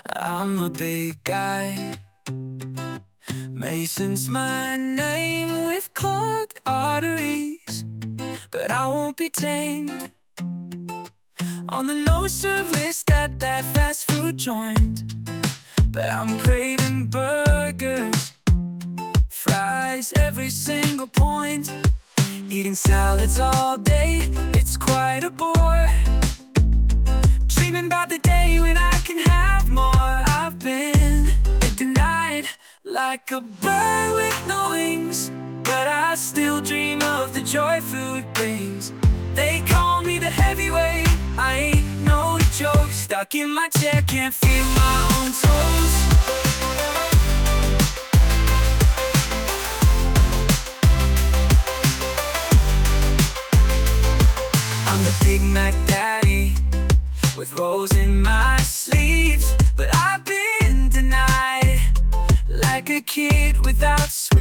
I'm a big guy. Mason's my name with clogged arteries, but I won't be tamed. On the no service at that fast food joint, but I'm craving burgers, fries every single point. Eating salads all day, it's quite a bore. Dreaming about the day when I can have more. I've been denied like a bird with no wings, but I still dream of the joy food brings. They call me the heavyweight, I ain't no joke. Stuck in my chair, can't feel my own toes. I'm the Big Mac daddy with rolls in my sleeves, but I've been denied like a kid without sweets.